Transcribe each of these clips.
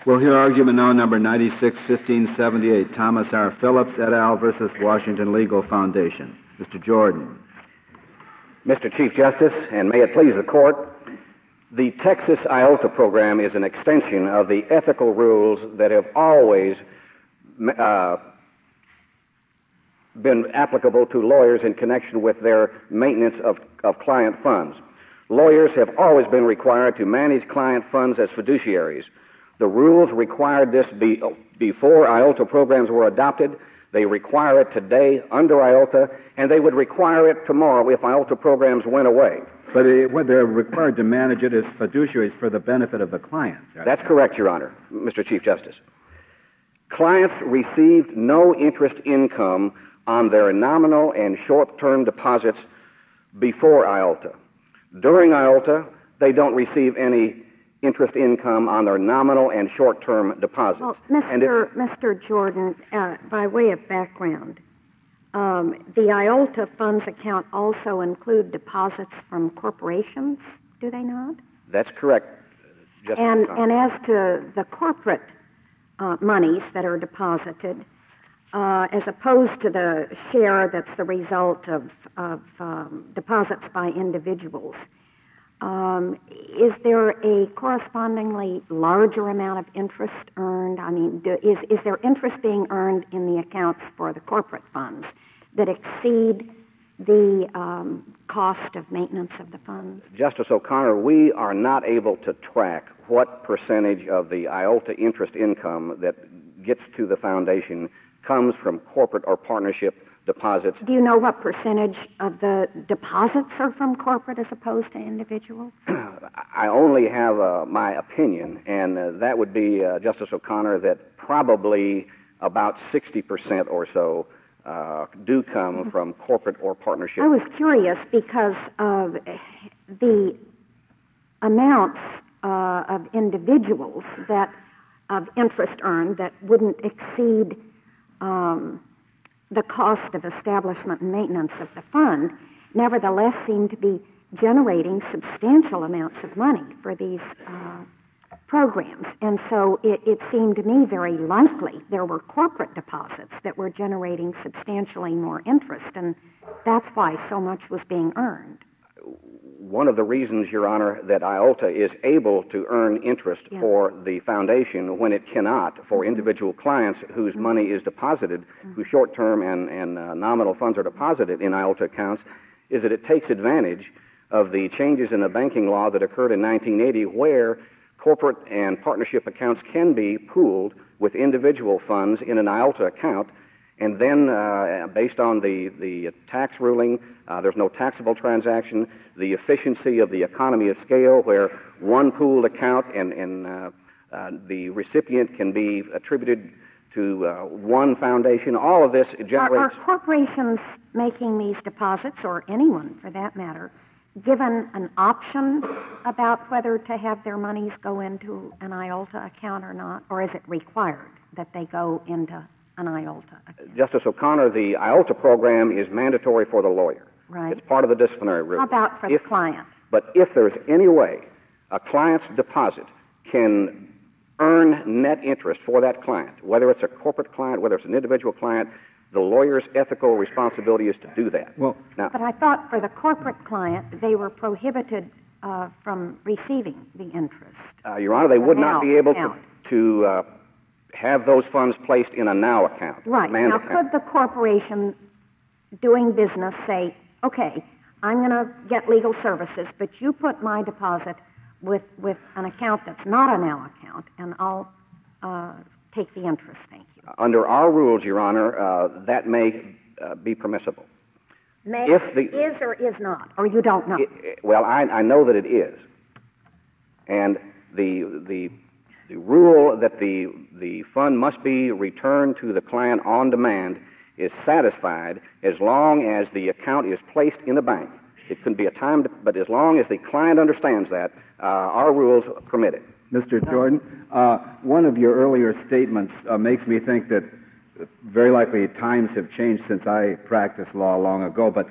We'll hear argument now number 96-1578, Thomas R. Phillips et al. Versus Washington Legal Foundation. Mr. Jordan. Mr. Chief Justice, and may it please the Court, the Texas IOLTA program is an extension of the ethical rules that have always been applicable to lawyers in connection with their maintenance of client funds. Lawyers have always been required to manage client funds as fiduciaries. The rules required this before IOLTA programs were adopted. They require it today under IOLTA, and they would require it tomorrow if IOLTA programs went away. But they're required to manage it as fiduciaries for the benefit of the clients. That's correct, Your Honor, Mr. Chief Justice. Clients received no interest income on their nominal and short-term deposits before IOLTA. During IOLTA, they don't receive any interest income on their nominal and short-term deposits. Well, Mr. Jordan, by way of background, the IOLTA funds account also include deposits from corporations, do they not? That's correct, Justice O'Connor. And as to the corporate monies that are deposited, as opposed to the share that's the result of deposits by individuals, is there a correspondingly larger amount of interest earned? I mean, is there interest being earned in the accounts for the corporate funds that exceed the cost of maintenance of the funds? Justice O'Connor, we are not able to track what percentage of the IOLTA interest income that gets to the foundation comes from corporate or partnership deposits. Do you know what percentage of the deposits are from corporate as opposed to individuals? I only have my opinion, and that would be, Justice O'Connor, that probably about 60% or so do come from corporate or partnership. I was curious because of the amounts of individuals that of interest earned that wouldn't exceed the cost of establishment and maintenance of the fund, nevertheless seem to be generating substantial amounts of money for these programs. And so it seemed to me very likely there were corporate deposits that were generating substantially more interest, and that's why so much was being earned. One of the reasons, Your Honor, that IOLTA is able to earn interest for the foundation when it cannot for individual clients whose money is deposited, whose short-term and nominal funds are deposited in IOLTA accounts, is that it takes advantage of the changes in the banking law that occurred in 1980 where corporate and partnership accounts can be pooled with individual funds in an IOLTA account. And then, based on the tax ruling, there's no taxable transaction. The efficiency of the economy of scale, where one pooled account and the recipient can be attributed to one foundation, all of this generates... Are corporations making these deposits, or anyone for that matter, given an option about whether to have their monies go into an IOLTA account or not, or is it required that they go into an IOLTA account? Justice O'Connor, the IOLTA program is mandatory for the lawyer. Right. It's part of the disciplinary rule. How about for the client? But if there's any way a client's deposit can earn net interest for that client, whether it's a corporate client, whether it's an individual client, the lawyer's ethical responsibility is to do that. Well, now, but I thought for the corporate client, they were prohibited from receiving the interest. Your Honor, they would not be able to have those funds placed in a NOW account. Right. Now, account. could the corporation doing business say, okay, I'm going to get legal services, but you put my deposit with an account that's not a NOW account, and I'll take the interest, thank you. Under our rules, Your Honor, that may be permissible. Is or is not, or you don't know? Well, I know that it is. And the rule that the fund must be returned to the client on demand is satisfied as long as the account is placed in the bank. It can be a time, but as long as the client understands that, our rules permit it. Mr. Jordan, one of your earlier statements makes me think that very likely times have changed since I practiced law long ago, but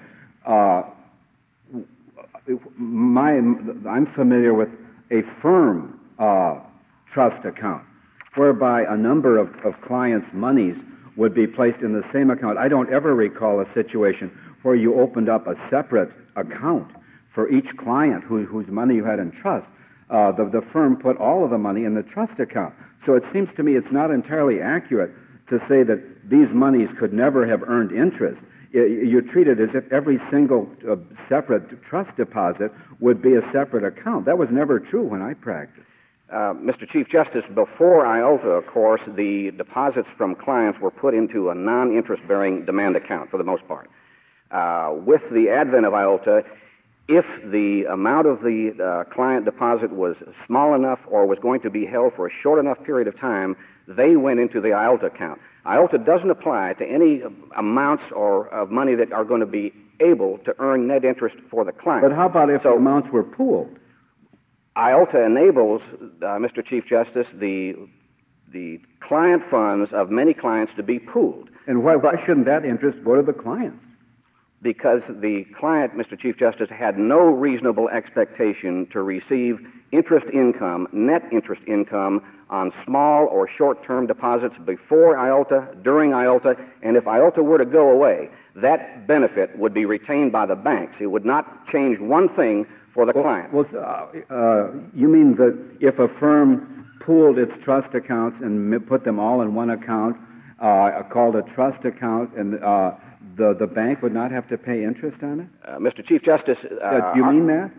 I'm familiar with a firm trust account. whereby a number of clients' monies would be placed in the same account. I don't ever recall a situation where you opened up a separate account for each client whose money you had in trust. The firm put all of the money in the trust account. So it seems to me it's not entirely accurate to say that these monies could never have earned interest. You treat it as if every single separate trust deposit would be a separate account. That was never true when I practiced. Mr. Chief Justice, before IOLTA, of course, the deposits from clients were put into a non-interest-bearing demand account for the most part. With the advent of IOLTA, if the amount of the client deposit was small enough or was going to be held for a short enough period of time, they went into the IOLTA account. IOLTA doesn't apply to any amounts or of money that are going to be able to earn net interest for the client. But how about if the amounts were pooled? IOLTA enables, Mr. Chief Justice, the client funds of many clients to be pooled. And why shouldn't that interest go to the clients? Because the client, Mr. Chief Justice, had no reasonable expectation to receive interest income, net interest income, on small or short-term deposits before IOLTA, during IOLTA, and if IOLTA were to go away, that benefit would be retained by the banks. It would not change one thing for the client. You mean that if a firm pooled its trust accounts and put them all in one account, called a trust account, and the bank would not have to pay interest on it? Mr. Chief Justice... do you mean that?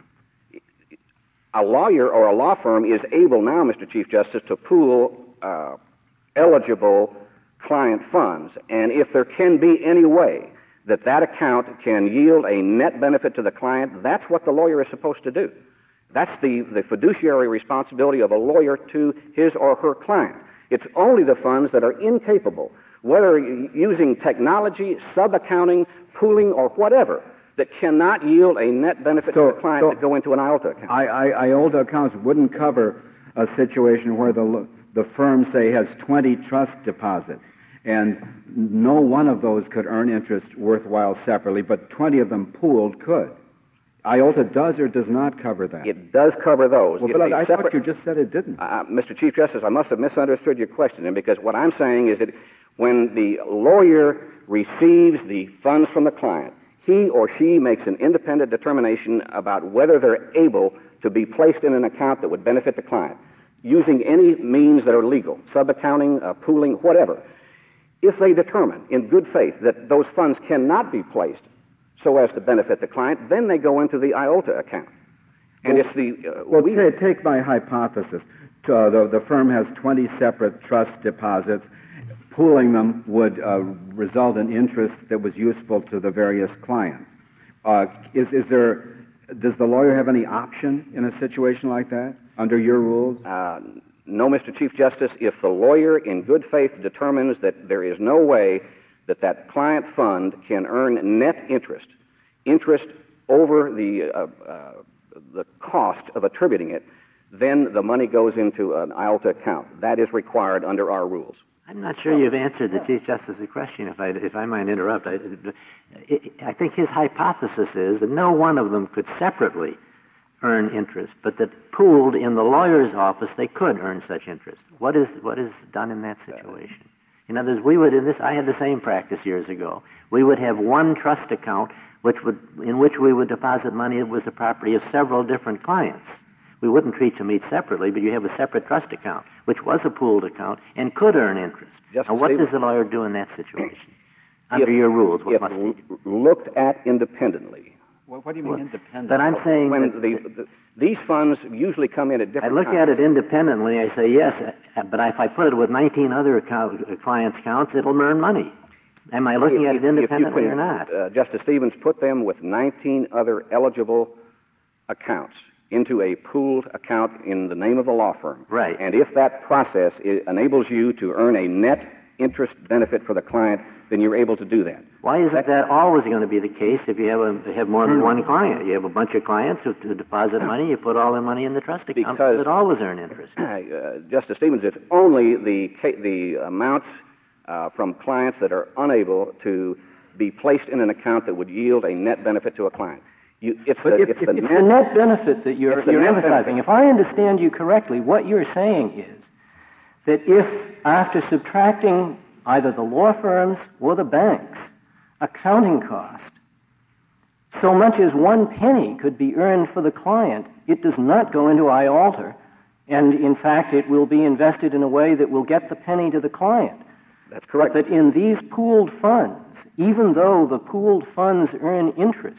A lawyer or a law firm is able now, Mr. Chief Justice, to pool eligible client funds, and if there can be any way that account can yield a net benefit to the client, that's what the lawyer is supposed to do. That's the fiduciary responsibility of a lawyer to his or her client. It's only the funds that are incapable, whether using technology, sub-accounting, pooling, or whatever, that cannot yield a net benefit to the client that go into an IOLTA account. IOLTA accounts wouldn't cover a situation where the firm, say, has 20 trust deposits, and no one of those could earn interest worthwhile separately, but 20 of them pooled could. IOLTA does or does not cover that? It does cover those. Well, but I thought you just said it didn't. Mr. Chief Justice, I must have misunderstood your question, because what I'm saying is that when the lawyer receives the funds from the client, he or she makes an independent determination about whether they're able to be placed in an account that would benefit the client, using any means that are legal, sub-accounting, pooling, whatever. If they determine in good faith that those funds cannot be placed so as to benefit the client, then they go into the IOLTA account. And it's the... take my hypothesis. The firm has 20 separate trust deposits. Pooling them would result in interest that was useful to the various clients. Does the lawyer have any option in a situation like that, under your rules? No, Mr. Chief Justice. If the lawyer in good faith determines that there is no way that client fund can earn net interest over the cost of attributing it, then the money goes into an IOLTA account. That is required under our rules. I'm not sure you've answered the Chief Justice's question, if I might interrupt. I think his hypothesis is that no one of them could separately earn interest, but that pooled in the lawyer's office, they could earn such interest. What is done in that situation? In other words, I had the same practice years ago. We would have one trust account in which we would deposit money that was the property of several different clients. We wouldn't treat them each separately, but you have a separate trust account, which was a pooled account and could earn interest. Now, what does the lawyer do in that situation? Under your rules, what must he do? Looked at independently. Well, what do you mean independent? But I'm saying these funds usually come in at different times. I look at it independently. I say, yes, but if I put it with 19 other clients' accounts, it'll earn money. Am I looking at it independently or not? Justice Stevens, put them with 19 other eligible accounts into a pooled account in the name of the law firm. Right. And if that process enables you to earn a net interest benefit for the client, then you're able to do that. Why isn't that always going to be the case if you have more than one client? You have a bunch of clients who deposit money, you put all their money in the trust account, that always earn interest. Justice Stevens, it's only the amounts from clients that are unable to be placed in an account that would yield a net benefit to a client. It's the net benefit that you're emphasizing. If I understand you correctly, what you're saying is that if, after subtracting either the law firms or the banks' accounting cost, so much as 1 penny could be earned for the client, it does not go into IALTR, and in fact it will be invested in a way that will get the penny to the client. That's correct. But that in these pooled funds, even though the pooled funds earn interest,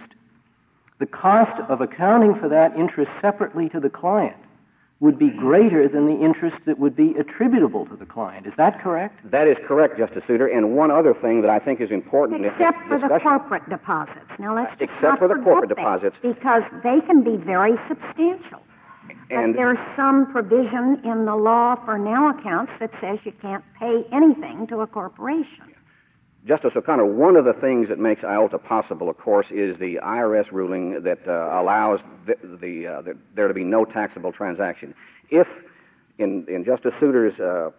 the cost of accounting for that interest separately to the client would be greater than the interest that would be attributable to the client. Is that correct? That is correct, Justice Souter. And one other thing that I think is important except in for this the discussion. corporate deposits. Now let's just Except not for the forget corporate that, deposits. because they can be very substantial. And but there's some provision in the law for now accounts that says you can't pay anything to a corporation. Justice O'Connor, one of the things that makes IALTA possible, of course, is the IRS ruling that allows there to be no taxable transaction. If, in Justice Souter's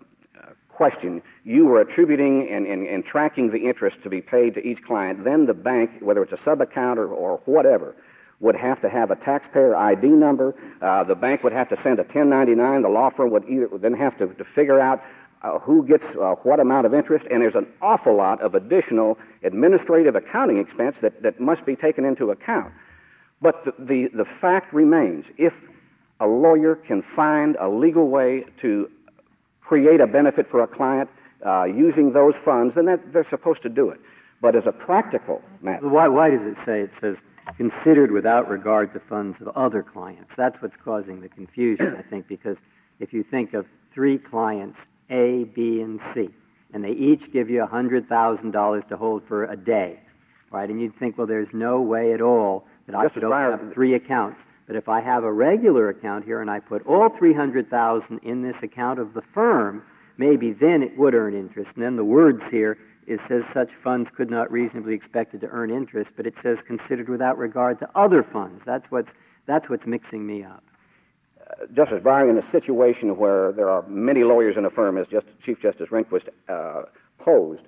question, you were attributing and tracking the interest to be paid to each client, then the bank, whether it's a sub-account or whatever, would have to have a taxpayer ID number. The bank would have to send a 1099. The law firm would then have to figure out who gets what amount of interest, and there's an awful lot of additional administrative accounting expense that must be taken into account. But the fact remains, if a lawyer can find a legal way to create a benefit for a client using those funds, then they're supposed to do it. But as a practical matter... Why does it say, it says, considered without regard to funds of other clients? That's what's causing the confusion, I think, because if you think of 3 clients, A, B, and C, and they each give you $100,000 to hold for a day, right? And you'd think, well, there's no way at all that I could open up 3 accounts. But if I have a regular account here and I put all $300,000 in this account of the firm, maybe then it would earn interest. And then the words here, it says such funds could not reasonably be expected to earn interest, but it says considered without regard to other funds. That's what's mixing me up. Justice Breyer, in a situation where there are many lawyers in a firm, as Chief Justice Rehnquist posed,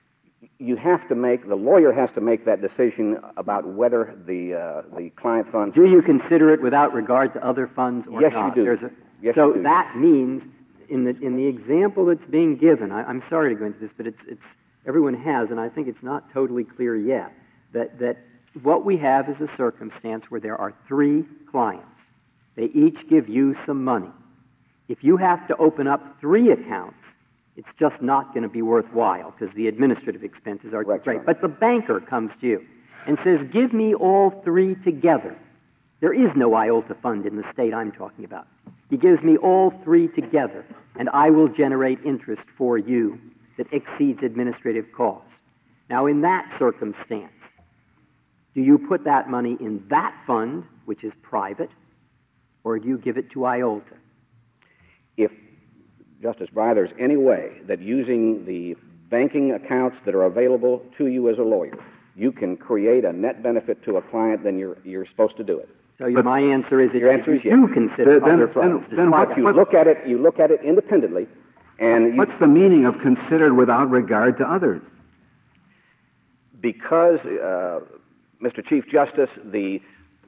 the lawyer has to make that decision about whether the client funds... Do you consider it without regard to other funds or yes, not? You do. Yes, so you do. That means, in the example that's being given, I'm sorry to go into this, but it's everyone has, and I think it's not totally clear yet, that what we have is a circumstance where there are 3 clients. They each give you some money. If you have to open up 3 accounts, it's just not going to be worthwhile because the administrative expenses are great. Right. But the banker comes to you and says, give me all 3 together. There is no IALTA fund in the state I'm talking about. He gives me all 3 together, and I will generate interest for you that exceeds administrative costs. Now, in that circumstance, do you put that money in that fund, which is private, or do you give it to IALTA? If, Justice Breyer, there's any way that using the banking accounts that are available to you as a lawyer, you can create a net benefit to a client, then you're supposed to do it. So my answer is that your answer is yes. You consider other funds. Then you look at it independently, and what's the meaning of considered without regard to others? Because, Mr. Chief Justice, the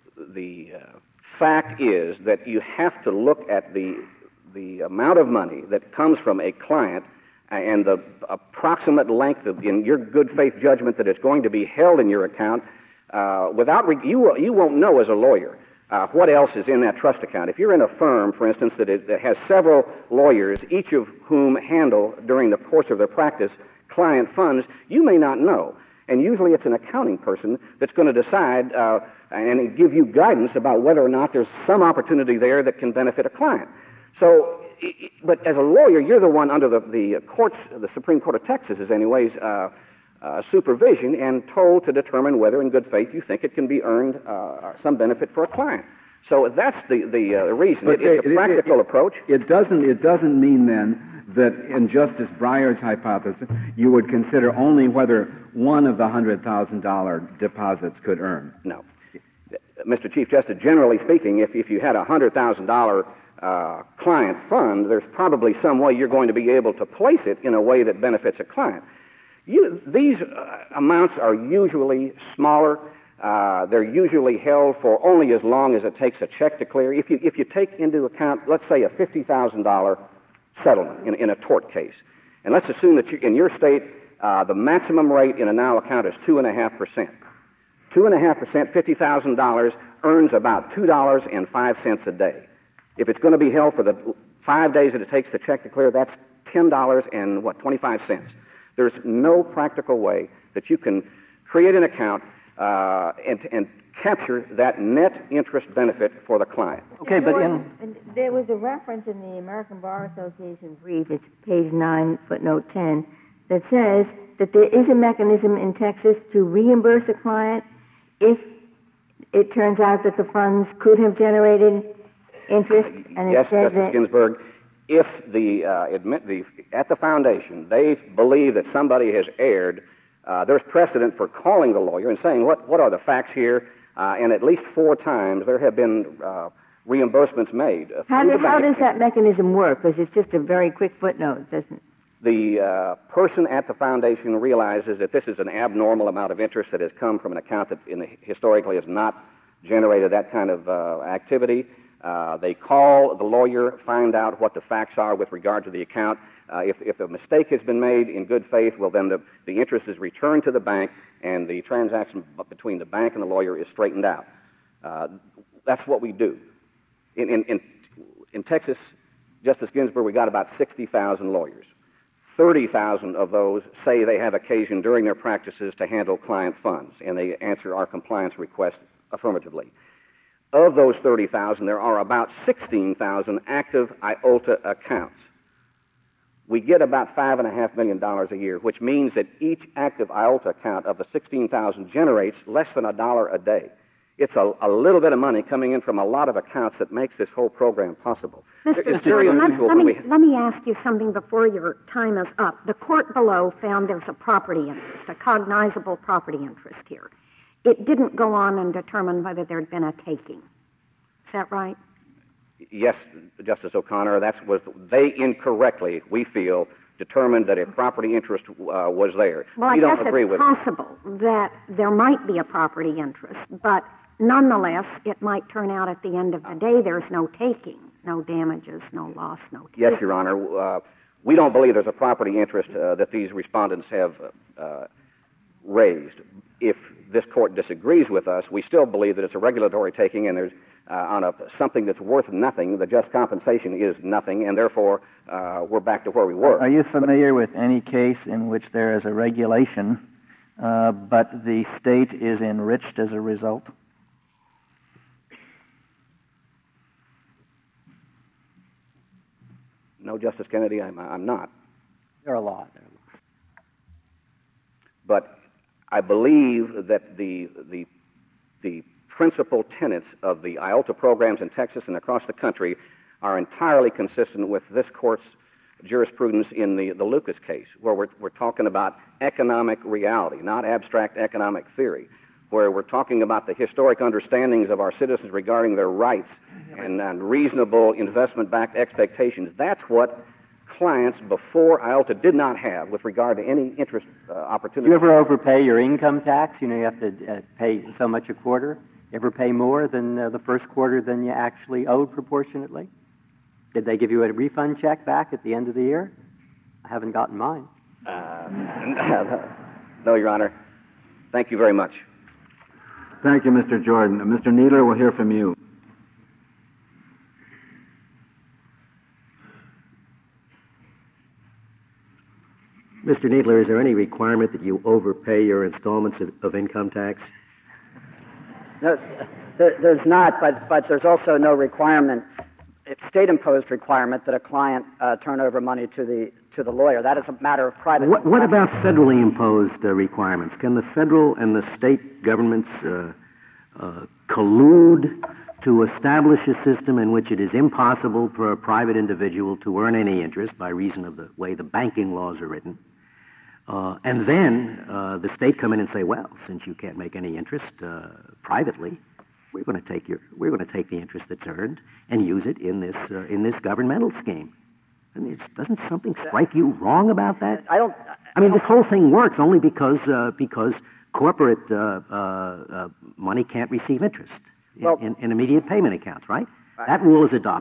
fact is that you have to look at the amount of money that comes from a client and the approximate length in your good faith judgment that it's going to be held in your account. You won't know as a lawyer what else is in that trust account. If you're in a firm, for instance, that has several lawyers, each of whom handle during the course of their practice client funds, you may not know. And usually it's an accounting person that's going to decide and give you guidance about whether or not there's some opportunity there that can benefit a client. So, but as a lawyer, you're the one under the courts, the Supreme Court of Texas is anyways, supervision and told to determine whether in good faith you think it can be earned some benefit for a client. So that's the reason. It's a practical approach. It doesn't mean then that in Justice Breyer's hypothesis you would consider only whether one of the $100,000 deposits could earn. No. Mr. Chief Justice, generally speaking, if you had a $100,000 client fund, there's probably some way you're going to be able to place it in a way that benefits a client. These amounts are usually smaller. They're usually held for only as long as it takes a check to clear. If you take into account, let's say, a $50,000 settlement in a tort case. And let's assume that in your state, the maximum rate in a now account is 2.5%. 2.5%, $50,000 earns about $2.05 a day. If it's going to be held for the 5 days that it takes the check to clear, that's $10.25. There's no practical way that you can create an account and capture that net interest benefit for the client. Okay, but there was a reference in the American Bar Association brief, it's page 9, footnote 10, that says that there is a mechanism in Texas to reimburse a client if it turns out that the funds could have generated interest. And yes, it says Justice Ginsburg, if at the foundation they believe that somebody has erred, there's precedent for calling the lawyer and saying, what are the facts here? And at least 4 times there have been reimbursements made. How does that mechanism work? Because it's just a very quick footnote, doesn't it? The person at the foundation realizes that this is an abnormal amount of interest that has come from an account that historically has not generated that kind of activity. They call the lawyer, find out what the facts are with regard to the account. If a mistake has been made in good faith, well, then the interest is returned to the bank, and the transaction between the bank and the lawyer is straightened out. That's what we do. In Texas, Justice Ginsburg, we got about 60,000 lawyers. 30,000 of those say they have occasion during their practices to handle client funds, and they answer our compliance request affirmatively. Of those 30,000, there are about 16,000 active IOLTA accounts. We get about $5.5 million a year, which means that each active IOLTA account of the 16,000 generates less than $1 a day. It's a little bit of money coming in from a lot of accounts that makes this whole program possible. It's very unusual. Let me ask you something before your time is up. The court below found there's a property interest, a cognizable property interest here. It didn't go on and determine whether there'd been a taking. Is that right? Yes, Justice O'Connor. They incorrectly, we feel, determined that a property interest was there. Well, I guess it's possible that there might be a property interest, but nonetheless, it might turn out at the end of the day there's no taking, no damages, no loss, no taking. Yes, Your Honor. We don't believe there's a property interest that these respondents have raised. If this court disagrees with us, we still believe that it's a regulatory taking, and there's on something that's worth nothing, the just compensation is nothing, and therefore we're back to where we were. Are you familiar with any case in which there is a regulation, but the state is enriched as a result? No, Justice Kennedy, I'm not. There are a lot. But I believe that the principal tenets of the IOLTA programs in Texas and across the country are entirely consistent with this court's jurisprudence in the Lucas case, where we're talking about economic reality, not abstract economic theory, where we're talking about the historic understandings of our citizens regarding their rights and reasonable investment-backed expectations. That's what clients before IOLTA did not have with regard to any interest opportunity. You ever overpay your income tax? You know, you have to pay so much a quarter. You ever pay more than the first quarter than you actually owed proportionately? Did they give you a refund check back at the end of the year? I haven't gotten mine. No, Your Honor. Thank you very much. Thank you, Mr. Jordan. Mr. Needler, we'll hear from you. Mr. Needler, is there any requirement that you overpay your installments of income tax? No, there's not, but there's also no requirement, state-imposed requirement, that a client turn over money to the lawyer. That is a matter of private. What about federally imposed requirements? Can the federal and the state governments collude to establish a system in which it is impossible for a private individual to earn any interest by reason of the way the banking laws are written? And then the state come in and say, well, since you can't make any interest privately, we're going to take the interest that's earned and use it in this governmental scheme. I mean, doesn't something strike you wrong about that? I mean, this whole thing works only because corporate money can't receive interest in immediate payment accounts, right? That rule is adopted.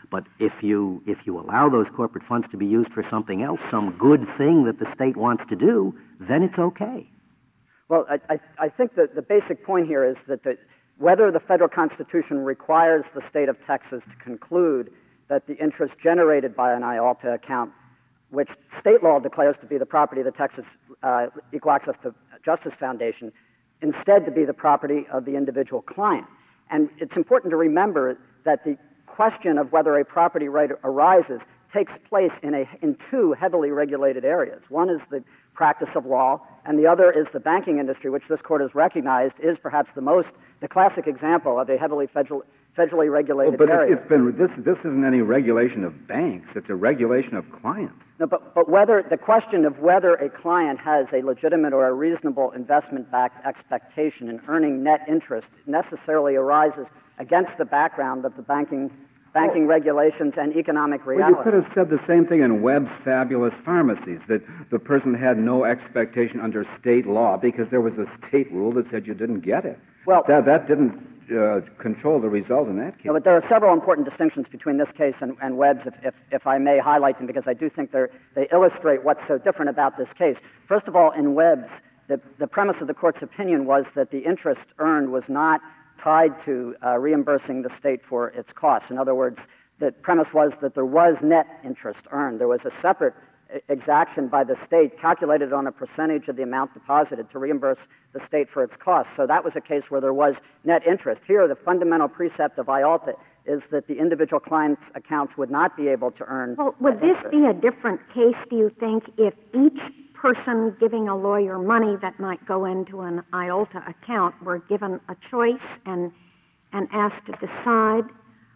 But if you allow those corporate funds to be used for something else, some good thing that the state wants to do, then it's okay. Well, I think that the basic point here is that whether the federal Constitution requires the state of Texas to conclude that the interest generated by an IALTA account, which state law declares to be the property of the Texas Equal Access to Justice Foundation, instead to be the property of the individual client. And it's important to remember that the question of whether a property right arises takes place in two heavily regulated areas. One is the practice of law, and the other is the banking industry, which this court has recognized is perhaps the classic example of a heavily federally regulated area. This isn't any regulation of banks, it's a regulation of clients. No, but whether the question of whether a client has a legitimate or a reasonable investment-backed expectation in earning net interest necessarily arises against the background of the banking regulations and economic reality. Well, you could have said the same thing in Webb's Fabulous Pharmacies, that the person had no expectation under state law because there was a state rule that said you didn't get it. Well, that didn't control the result in that case. No, but there are several important distinctions between this case and Webb's, if I may highlight them, because I do think they illustrate what's so different about this case. First of all, in Webb's, the premise of the court's opinion was that the interest earned was not tied to reimbursing the state for its costs. In other words, the premise was that there was net interest earned. There was a separate exaction by the state calculated on a percentage of the amount deposited to reimburse the state for its costs. So that was a case where there was net interest. Here, the fundamental precept of IALTA is that the individual client's accounts would not be able to earn. Well, would this be a different case, do you think, if each person giving a lawyer money that might go into an IALTA account were given a choice and asked to decide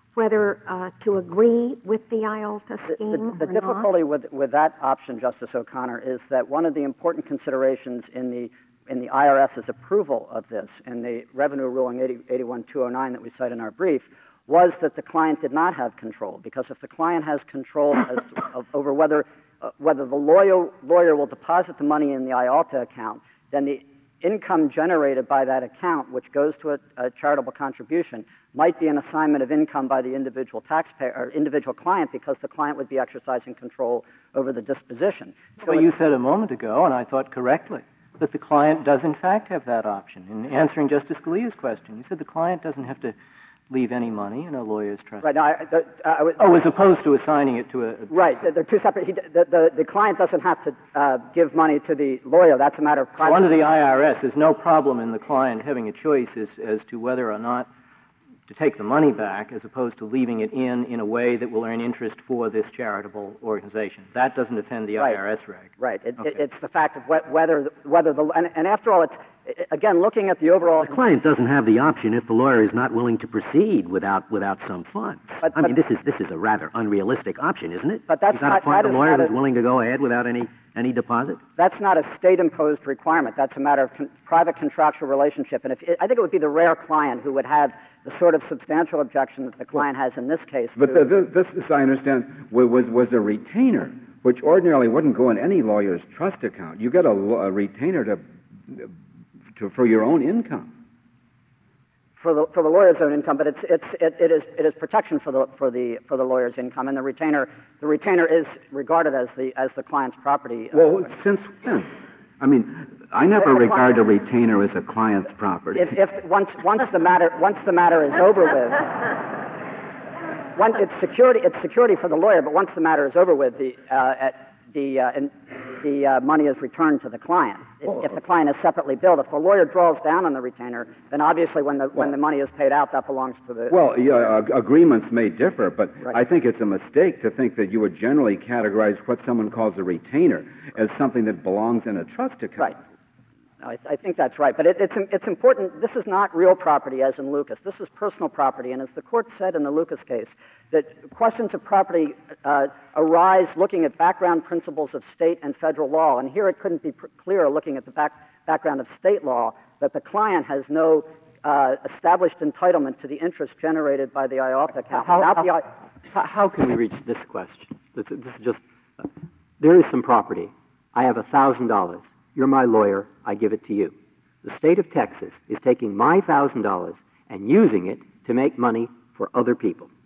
whether to agree with the IALTA scheme the difficulty with that option, Justice O'Connor, is that one of the important considerations in the IRS's approval of this, in the Revenue Ruling 81209 that we cite in our brief, was that the client did not have control. Because if the client has control over whether the lawyer will deposit the money in the IALTA account, then the income generated by that account, which goes to a charitable contribution, might be an assignment of income by the individual taxpayer or individual client, because the client would be exercising control over the disposition. So you said a moment ago, and I thought correctly, that the client does in fact have that option. In answering Justice Scalia's question, you said the client doesn't have to leave any money in a lawyer's trust. Right. Now, as opposed to assigning it to a... Right. They're two separate... The client doesn't have to give money to the lawyer. That's a matter of private... So under the IRS, there's no problem in the client having a choice as to whether or not to take the money back, as opposed to leaving it in a way that will earn interest for this charitable organization. That doesn't offend the IRS reg. Right. It's the fact of whether the... And after all, it's... Again, looking at the overall... The client doesn't have the option if the lawyer is not willing to proceed without some funds. I mean, this is a rather unrealistic option, isn't it? But that's You've got to find a lawyer who's willing to go ahead without any deposit? That's not a state-imposed requirement. That's a matter of private contractual relationship. And I think it would be the rare client who would have the sort of substantial objection that the client has in this case. But this, as I understand, was a retainer, which ordinarily wouldn't go in any lawyer's trust account. You get a retainer for your own income. For the lawyer's own income, but it is protection for the lawyer's income, and the retainer is regarded as the client's property. Well, since when? I mean, I never regard a retainer as a client's property. If once the matter is over with, it's security for the lawyer. But once the matter is over with, the money is returned to the client. If the client is separately billed, if the lawyer draws down on the retainer, then obviously when the money is paid out, that belongs to the... Well, yeah, agreements may differ, but right. I think it's a mistake to think that you would generally categorize what someone calls a retainer as something that belongs in a trust account. Right. I think that's right. But it's important. This is not real property, as in Lucas. This is personal property. And as the court said in the Lucas case, that questions of property arise looking at background principles of state and federal law. And here it couldn't be clearer, looking at the background of state law, that the client has no established entitlement to the interest generated by the IALTA account. How can we reach this question? This is just, there is some property. I have $1,000. You're my lawyer, I give it to you. The state of Texas is taking my $1,000 and using it to make money for other people.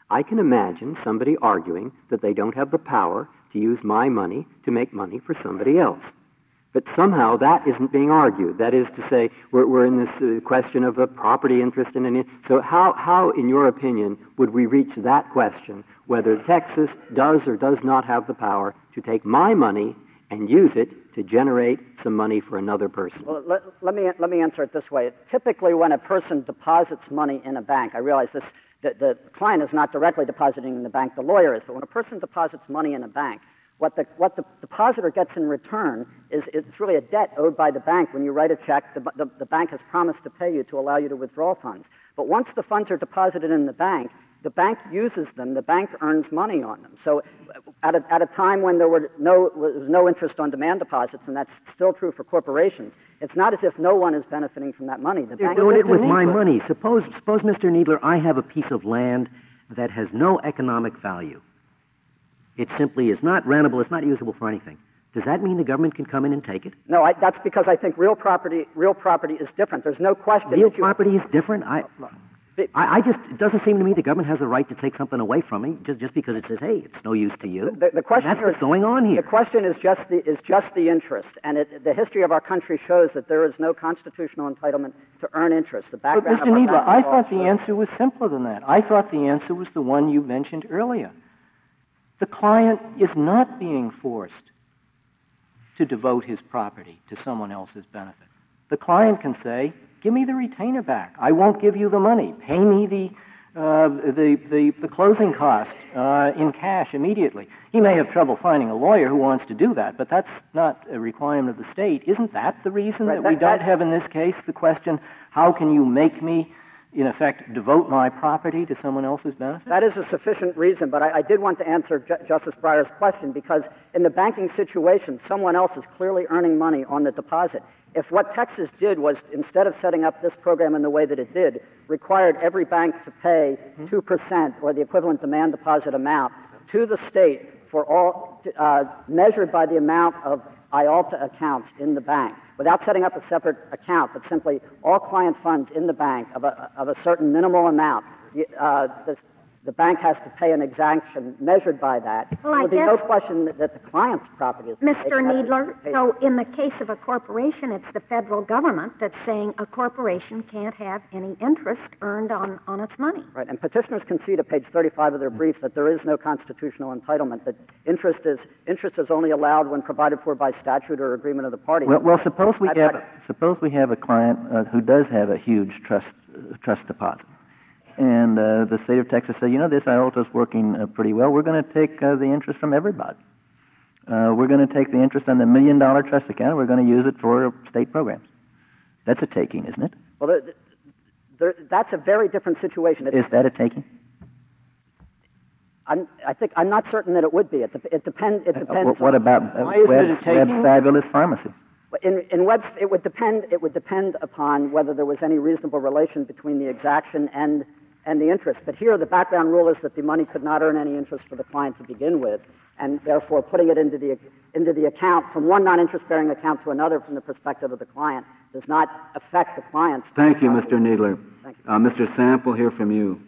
I can imagine somebody arguing that they don't have the power to use my money to make money for somebody else. But somehow that isn't being argued. That is to say, we're in this question of a property interest in any. So how, in your opinion, would we reach that question, whether Texas does or does not have the power to take my money and use it to generate some money for another person? Well, let me answer it this way. Typically, when a person deposits money in a bank, I realize this, the client is not directly depositing in the bank, the lawyer is, but when a person deposits money in a bank, what the depositor gets in return is it's really a debt owed by the bank. When you write a check, the bank has promised to pay you to allow you to withdraw funds. But once the funds are deposited in the bank uses them, the bank earns money on them. So at a time when there was no interest on demand deposits, and that's still true for corporations, it's not as if no one is benefiting from that money. They're doing it with my money. Suppose, Mr. Needler, I have a piece of land that has no economic value. It simply is not rentable, it's not usable for anything. Does that mean the government can come in and take it? No, that's because I think real property is different. There's no question. Real property is different? It doesn't seem to me the government has a right to take something away from me just because it says, hey, it's no use to you. The question that's what's going on here. The question is just the interest, and the history of our country shows that there is no constitutional entitlement to earn interest. The background. But Mr. Needler, I thought the answer was simpler than that. I thought the answer was the one you mentioned earlier. The client is not being forced to devote his property to someone else's benefit. The client can say, give me the retainer back. I won't give you the money. Pay me the closing cost in cash immediately. He may have trouble finding a lawyer who wants to do that, but that's not a requirement of the state. Isn't that the reason that we don't have in this case the question, how can you make me, in effect, devote my property to someone else's benefit? That is a sufficient reason, but I did want to answer Justice Breyer's question, because in the banking situation, someone else is clearly earning money on the deposit. If what Texas did was, instead of setting up this program in the way that it did, required every bank to pay 2% or the equivalent demand deposit amount to the state for all, measured by the amount of IALTA accounts in the bank, without setting up a separate account, but simply all client funds in the bank of a certain minimal amount, the bank has to pay an exaction measured by that. Well, there would be no question that the client's property is Mr. Needler, so in the case of a corporation, it's the federal government that's saying a corporation can't have any interest earned on its money. Right, and petitioners concede at page 35 of their brief that there is no constitutional entitlement, that interest is only allowed when provided for by statute or agreement of the parties. Well, suppose we have a client who does have a huge trust deposit. And the state of Texas said, this IALTA is working pretty well. We're going to take the interest from everybody. We're going to take the interest on the $1 million trust account. We're going to use it for state programs. That's a taking, isn't it? Well, that's a very different situation. Is that a taking? I'm not certain that it would be. It depends. What about Webb's Fabulous Pharmacies? In Webb's, it would depend upon whether there was any reasonable relation between the exaction and the interest. But here, the background rule is that the money could not earn any interest for the client to begin with, and therefore putting it into the account from one non-interest-bearing account to another from the perspective of the client does not affect the client's. Thank you, Mr. Needler. Thank you. Mr. Sample, hear from you.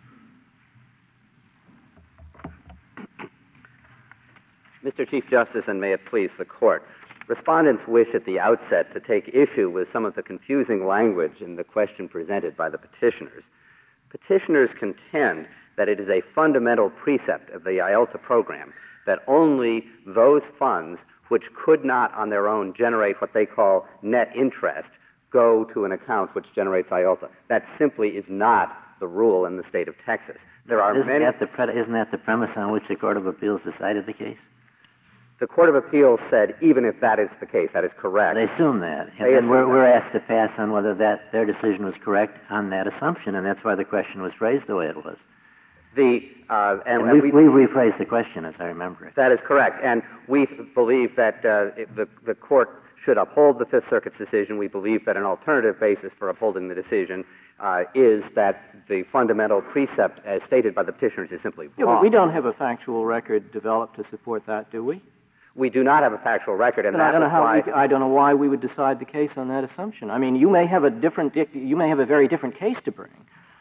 Mr. Chief Justice, and may it please the Court, respondents wish at the outset to take issue with some of the confusing language in the question presented by the petitioners. Petitioners contend that it is a fundamental precept of the IALTA program that only those funds which could not on their own generate what they call net interest go to an account which generates IALTA. That simply is not the rule in the state of Texas. There are Isn't that the premise on which the Court of Appeals decided the case? The Court of Appeals said even if that is the case, that is correct. They assume that. And then we're asked to pass on whether their decision was correct on that assumption, and that's why the question was phrased the way it was. We rephrased the question, as I remember it. That is correct. And we believe that the Court should uphold the Fifth Circuit's decision. We believe that an alternative basis for upholding the decision is that the fundamental precept, as stated by the petitioners, is simply wrong. Yeah, but we don't have a factual record developed to support that, do we? We do not have a factual record, and I don't know why we would decide the case on that assumption. I mean, you may have a very different case to bring.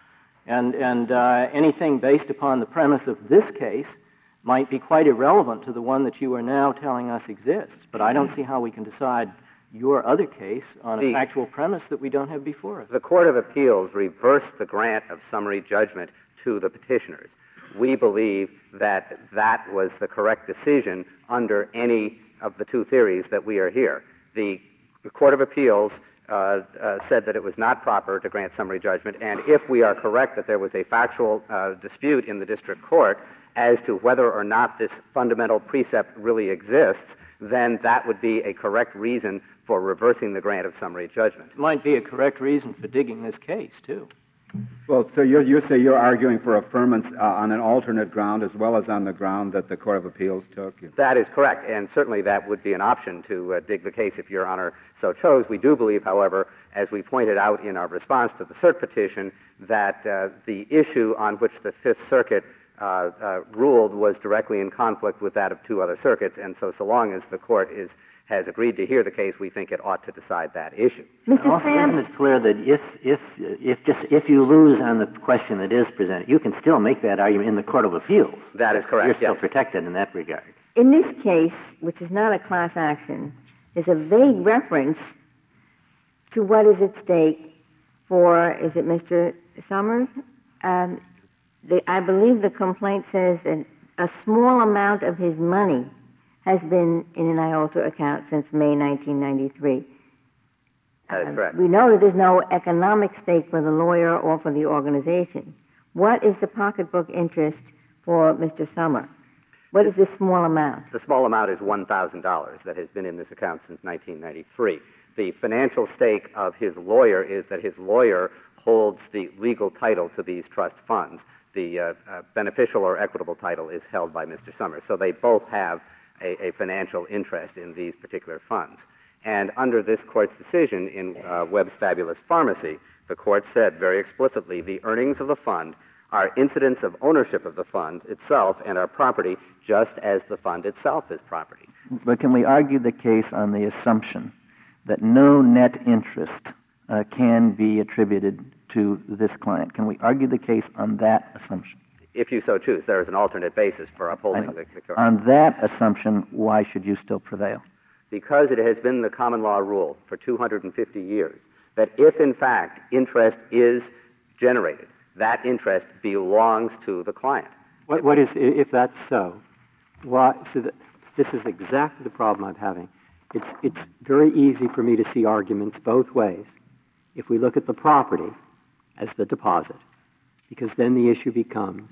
And anything based upon the premise of this case might be quite irrelevant to the one that you are now telling us exists. But I don't see how we can decide your other case on a factual premise that we don't have before us. The Court of Appeals reversed the grant of summary judgment to the petitioners. We believe that that was the correct decision under any of the two theories that we are here. The Court of Appeals said that it was not proper to grant summary judgment, and if we are correct that there was a factual dispute in the district court as to whether or not this fundamental precept really exists, then that would be a correct reason for reversing the grant of summary judgment. It might be a correct reason for digging this case, too. Well, so you say you're arguing for affirmance on an alternate ground as well as on the ground that the Court of Appeals took? That is correct, and certainly that would be an option to dig the case if Your Honor so chose. We do believe, however, as we pointed out in our response to the cert petition, that the issue on which the Fifth Circuit ruled was directly in conflict with that of two other circuits, and so long as the Court has agreed to hear the case, we think it ought to decide that issue. Also, isn't it clear that if you lose on the question that is presented, you can still make that argument in the Court of Appeals? That is correct. You're still protected in that regard. In this case, which is not a class action, there's a vague reference to what is at stake for, is it Mr. Summers? I believe the complaint says that a small amount of his money has been in an IOLTA account since May 1993. That is correct. We know that there's no economic stake for the lawyer or for the organization. What is the pocketbook interest for Mr. Summer? What is this small amount? The small amount is $1,000 that has been in this account since 1993. The financial stake of his lawyer is that his lawyer holds the legal title to these trust funds. The beneficial or equitable title is held by Mr. Summers. So they both have a financial interest in these particular funds. And under this Court's decision in Webb's Fabulous Pharmacy, the Court said very explicitly the earnings of the fund are incidents of ownership of the fund itself and are property just as the fund itself is property. But can we argue the case on the assumption that no net interest can be attributed to this client? Can we argue the case on that assumption? If you so choose, there is an alternate basis for upholding the court. On that assumption, why should you still prevail? Because it has been the common law rule for 250 years that if, in fact, interest is generated, that interest belongs to the client. What is, if that's so, this is exactly the problem I'm having. It's very easy for me to see arguments both ways. If we look at the property as the deposit, because then the issue becomes,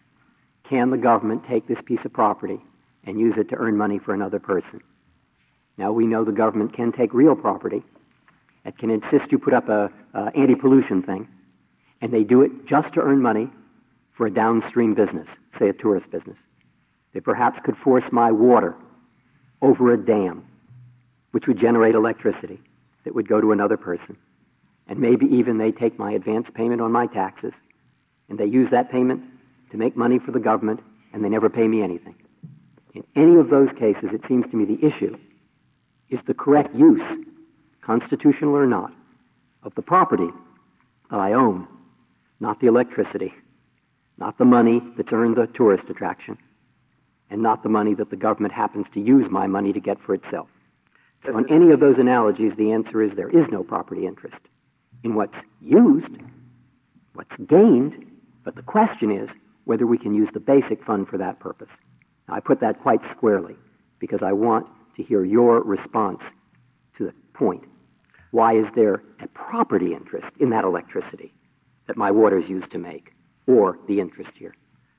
can the government take this piece of property and use it to earn money for another person? Now, we know the government can take real property. It can insist you put up a anti-pollution thing, and they do it just to earn money for a downstream business, say a tourist business. They perhaps could force my water over a dam, which would generate electricity that would go to another person. And maybe even they take my advance payment on my taxes, and they use that payment to make money for the government, and they never pay me anything. In any of those cases, it seems to me the issue is the correct use, constitutional or not, of the property that I own, not the electricity, not the money that's earned the tourist attraction, and not the money that the government happens to use my money to get for itself. So on any of those analogies, the answer is there is no property interest in what's used, what's gained, but the question is whether we can use the basic fund for that purpose. Now, I put that quite squarely because I want to hear your response to the point. Why is there a property interest in that electricity that my water is used to make, or the interest here?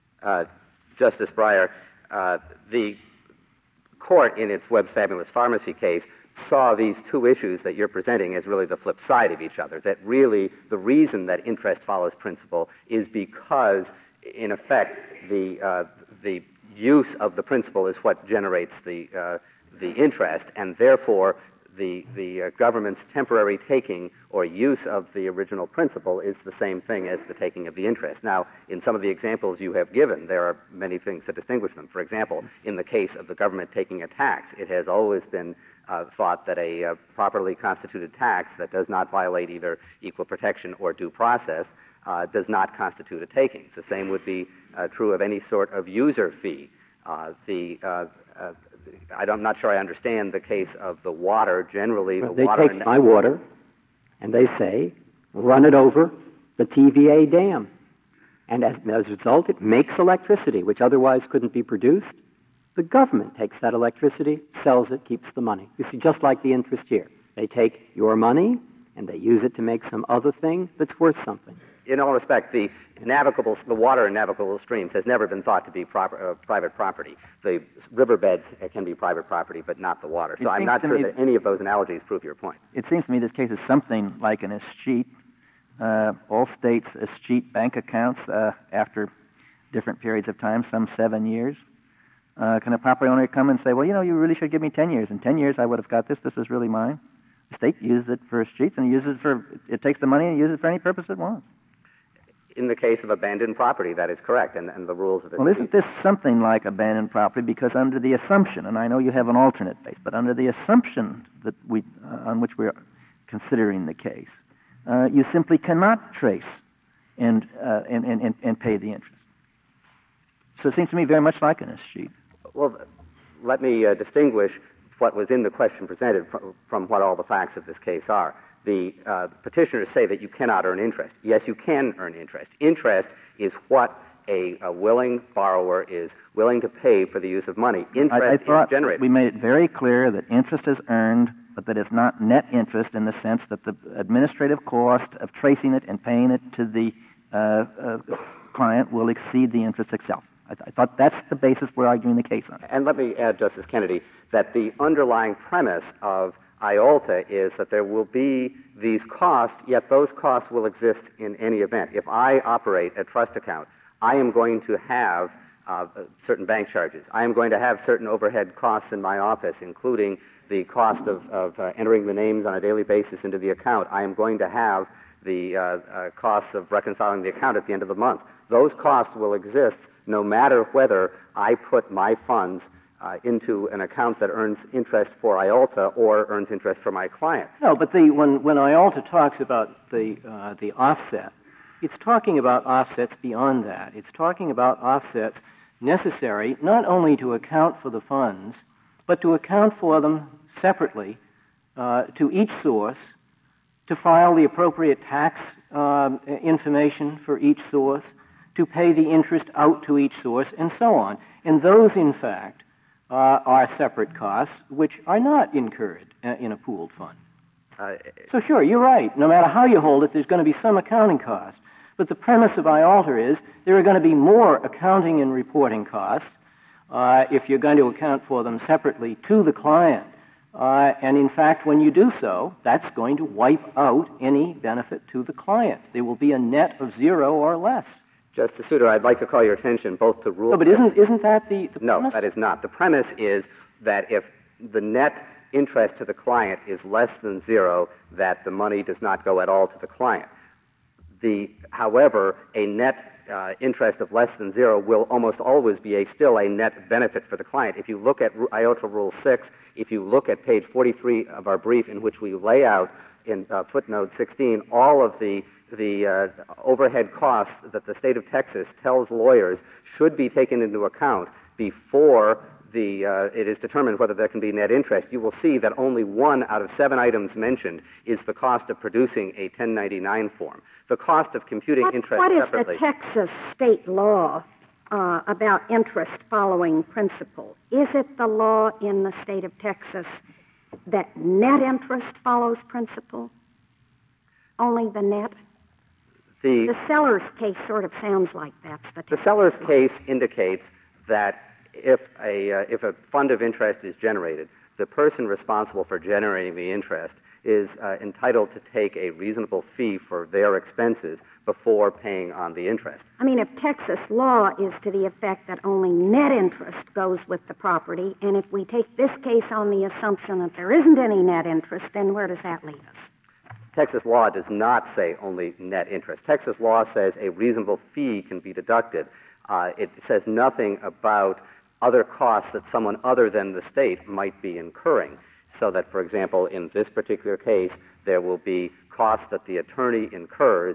Justice Breyer, the court in its Webb's Fabulous Pharmacy case saw these two issues that you're presenting as really the flip side of each other, that really the reason that interest follows principle is because, in effect, the use of the principle is what generates the interest, and therefore the government's temporary taking or use of the original principle is the same thing as the taking of the interest. Now, in some of the examples you have given, there are many things that distinguish them. For example, in the case of the government taking a tax, it has always been thought that a properly constituted tax that does not violate either equal protection or due process does not constitute a takings. The same would be true of any sort of user fee. I'm not sure I understand the case of the water. Generally, well, the they water... take my water, and they say, run it over the TVA dam. And as a result, it makes electricity, which otherwise couldn't be produced. The government takes that electricity, sells it, keeps the money. You see, just like the interest here. They take your money, and they use it to make some other thing that's worth something. In all respect, the water in navigable streams has never been thought to be private property. The riverbeds can be private property, but not the water. So I'm not sure that any of those analogies prove your point. It seems to me this case is something like an escheat. All states escheat bank accounts after different periods of time, some 7 years. Can a property owner come and say, well, you really should give me 10 years. In 10 years, I would have got this. This is really mine. The state uses it for escheats, and it takes the money and uses it for any purpose it wants. In the case of abandoned property, that is correct, and the rules of escheat. Well, isn't this something like abandoned property? Because under the assumption, and I know you have an alternate base, but under the assumption that on which we're considering the case, you simply cannot trace and pay the interest. So it seems to me very much like an escheat. Well, let me distinguish what was in the question presented from what all the facts of this case are. The petitioners say that you cannot earn interest. Yes, you can earn interest. Interest is what a willing borrower is willing to pay for the use of money. Interest I thought is generated. We made it very clear that interest is earned, but that it's not net interest in the sense that the administrative cost of tracing it and paying it to the client will exceed the interest itself. I thought that's the basis we're arguing the case on. And let me add, Justice Kennedy, that the underlying premise of IOLTA is that there will be these costs, yet those costs will exist in any event. If I operate a trust account, I am going to have certain bank charges. I am going to have certain overhead costs in my office, including the cost of entering the names on a daily basis into the account. I am going to have the costs of reconciling the account at the end of the month. Those costs will exist no matter whether I put my funds into an account that earns interest for IOLTA or earns interest for my client. No, but when IOLTA talks about the offset, it's talking about offsets beyond that. It's talking about offsets necessary not only to account for the funds, but to account for them separately to each source, to file the appropriate tax information for each source, to pay the interest out to each source, and so on. And those, in fact, are separate costs which are not incurred in a pooled fund. So sure, you're right. No matter how you hold it, there's going to be some accounting cost. But the premise of IOLTA is there are going to be more accounting and reporting costs if you're going to account for them separately to the client. And in fact, when you do so, that's going to wipe out any benefit to the client. There will be a net of 0 or less. Justice Souter, I'd like to call your attention both to Rule... No, but isn't that the premise? No, that is not. The premise is that if the net interest to the client is less than 0, that the money does not go at all to the client. However, a net interest of less than 0 will almost always be still a net benefit for the client. If you look at IOTA Rule 6, if you look at page 43 of our brief in which we lay out in footnote 16 all of the overhead costs that the state of Texas tells lawyers should be taken into account before it is determined whether there can be net interest, you will see that only 1 out of 7 items mentioned is the cost of producing a 1099 form. The cost of computing interest separately... What is the Texas state law about interest following principal? Is it the law in the state of Texas that net interest follows principal? Only the net? The Sellers case sort of sounds like that's the Texas. The Sellers case indicates that if a fund of interest is generated, the person responsible for generating the interest is entitled to take a reasonable fee for their expenses before paying on the interest. I mean, if Texas law is to the effect that only net interest goes with the property, and if we take this case on the assumption that there isn't any net interest, then where does that leave us? Texas law does not say only net interest. Texas law says a reasonable fee can be deducted. It says nothing about other costs that someone other than the state might be incurring. So that, for example, in this particular case, there will be costs that the attorney incurs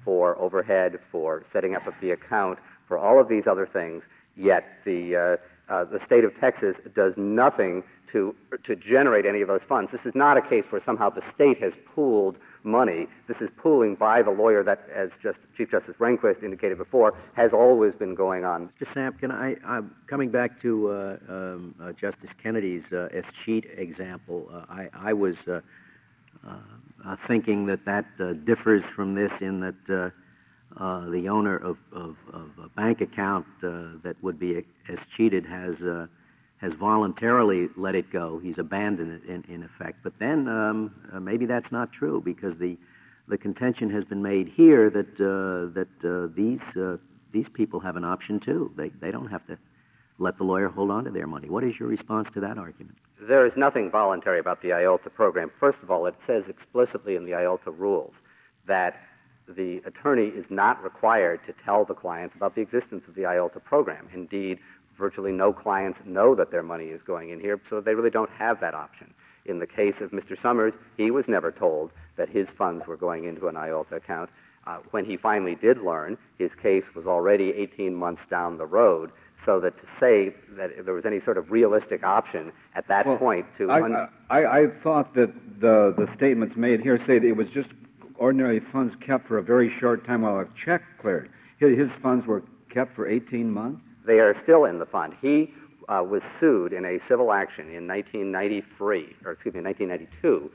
for overhead, for setting up of the account, for all of these other things, yet the state of Texas does nothing to generate any of those funds. This is not a case where somehow the state has pooled money. This is pooling by the lawyer that, as Chief Justice Rehnquist indicated before, has always been going on. Mr. Sampkin, I'm coming back to Justice Kennedy's escheat example. I was thinking that differs from this in that the owner of a bank account that would be escheated has voluntarily let it go. He's abandoned it in effect. But then maybe that's not true, because the contention has been made here that these people have an option too. They don't have to let the lawyer hold on to their money. What is your response to that argument? There is nothing voluntary about the IOLTA program. First of all, it says explicitly in the IOLTA rules that the attorney is not required to tell the clients about the existence of the IOLTA program. Indeed, virtually no clients know that their money is going in here, so they really don't have that option. In the case of Mr. Summers, he was never told that his funds were going into an IOLTA account. When he finally did learn, his case was already 18 months down the road, so that to say that if there was any sort of realistic option at that point to... I thought that the statements made here say that it was just ordinary funds kept for a very short time while a check cleared. His funds were kept for 18 months? They are still in the fund. He was sued in a civil action in 1992.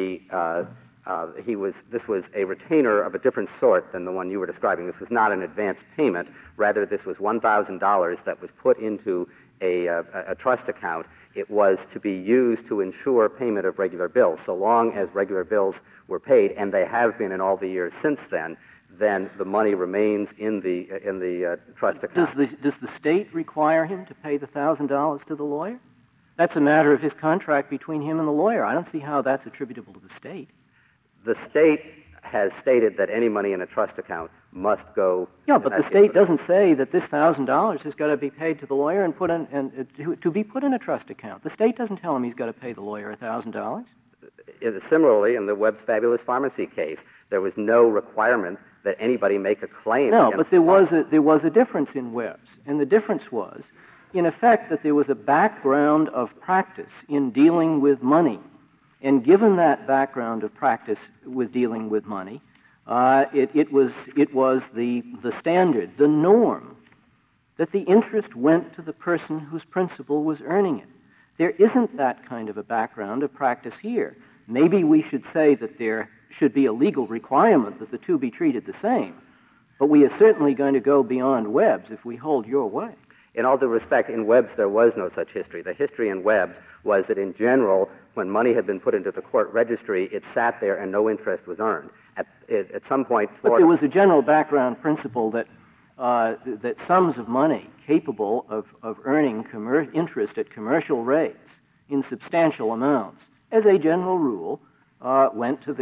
This was a retainer of a different sort than the one you were describing. This was not an advance payment. Rather, this was $1,000 that was put into a trust account. It was to be used to ensure payment of regular bills. So long as regular bills were paid, and they have been in all the years since then the money remains in the trust account. Does the state require him to pay the $1,000 to the lawyer? That's a matter of his contract between him and the lawyer. I don't see how that's attributable to the state. The state has stated that any money in a trust account must go... Yeah, but the state doesn't say that this $1,000 has got to be paid to the lawyer and put in, to be put in a trust account. The state doesn't tell him he's got to pay the lawyer $1,000. Similarly, in the Webb's Fabulous Pharmacy case, there was no requirement that anybody make a claim. No, but there was a difference in Webb's, and the difference was, in effect, that there was a background of practice in dealing with money. And given that background of practice with dealing with money, it was the standard, the norm, that the interest went to the person whose principal was earning it. There isn't that kind of a background of practice here. Maybe we should say that there should be a legal requirement that the two be treated the same, but we are certainly going to go beyond Webb's if we hold your way. In all due respect, in Webb's there was no such history. The history in Webb's was that in general, when money had been put into the court registry, it sat there and no interest was earned. At some point, Florida... But there was a general background principle that sums of money capable of earning interest at commercial rates in substantial amounts, as a general rule, went to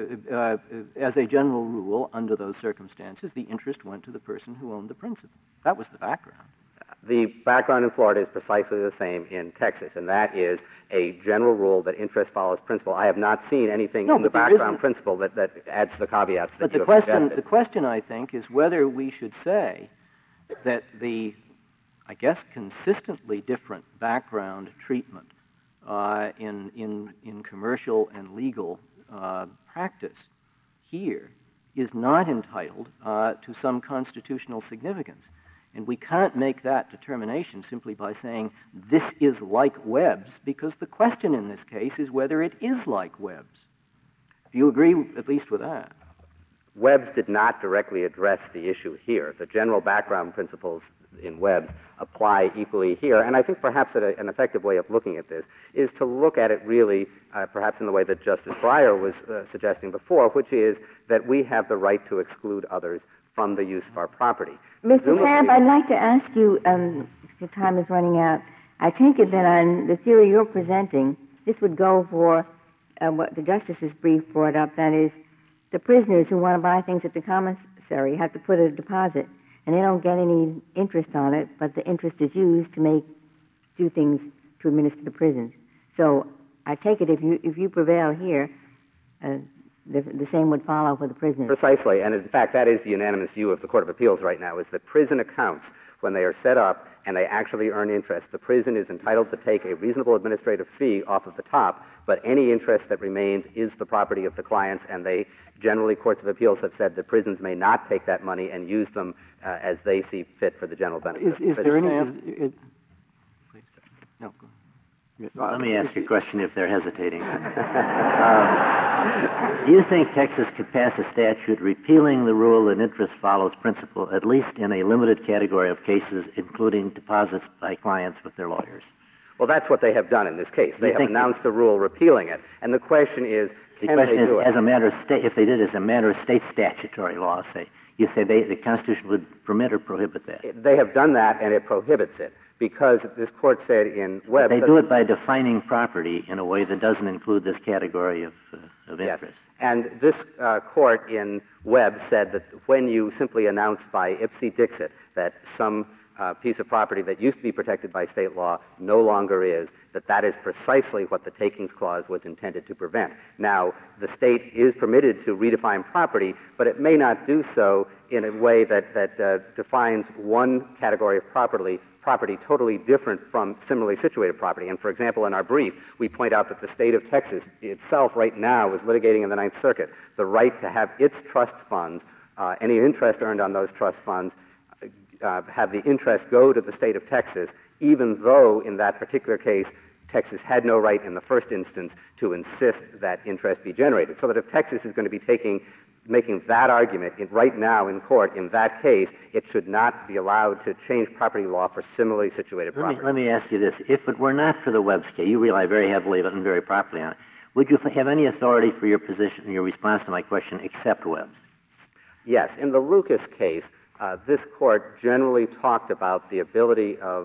as a general rule, under those circumstances, the interest went to the person who owned the principal. That was the background. The background in Florida is precisely the same in Texas, and that is a general rule that interest follows principal. I have not seen anything in the background principle that adds the caveats that you have suggested. The question, I think, is whether we should say that the, I guess, consistently different background treatment in commercial and legal practice here is not entitled to some constitutional significance. And we can't make that determination simply by saying this is like Webb's, because the question in this case is whether it is like Webb's. Do you agree at least with that? Webb's did not directly address the issue here. The general background principles in Webb's apply equally here. And I think perhaps an effective way of looking at this is to look at it really perhaps in the way that Justice Breyer was suggesting before, which is that we have the right to exclude others from the use of our property. Mr. Camp, I'd like to ask you, if your time is running out, I take it that on the theory you're presenting, this would go for what the Justice's brief brought up, that is, the prisoners who want to buy things at the commissary have to put a deposit, and they don't get any interest on it, but the interest is used to do things to administer the prisons. So I take it if you prevail here, the same would follow for the prisoners. Precisely, and in fact, that is the unanimous view of the Court of Appeals right now, is that prison accounts, when they are set up and they actually earn interest, the prison is entitled to take a reasonable administrative fee off of the top, but any interest that remains is the property of the clients, and they generally, courts of appeals have said that prisons may not take that money and use them as they see fit for the general benefit. Is there any... No, go. Let me ask you a question if they're hesitating. Do you think Texas could pass a statute repealing the rule that interest follows principal, at least in a limited category of cases, including deposits by clients with their lawyers? Well, that's what they have done in this case. They have announced the rule repealing it, and the question is, can they do it? As a matter of state, if they did as a matter of state statutory law, say, you say the Constitution would permit or prohibit that? They have done that, and it prohibits it, because this court said in Webb... They do it by defining property in a way that doesn't include this category of interest. Yes. And this court in Webb said that when you simply announce by ipse dixit that some piece of property that used to be protected by state law no longer is, that is precisely what the Takings Clause was intended to prevent. Now, the state is permitted to redefine property, but it may not do so in a way that defines one category of property totally different from similarly situated property. And for example, in our brief, we point out that the state of Texas itself right now is litigating in the Ninth Circuit the right to have its trust funds, any interest earned on those trust funds, have the interest go to the state of Texas, even though in that particular case, Texas had no right in the first instance to insist that interest be generated. So that if Texas is going to be making that argument right now in court, in that case, it should not be allowed to change property law for similarly situated property. Let me ask you this. If it were not for the Webb's case, you rely very heavily and very properly on it, would you have any authority for your position, your response to my question, except Webb's? Yes. In the Lucas case, this court generally talked about the ability of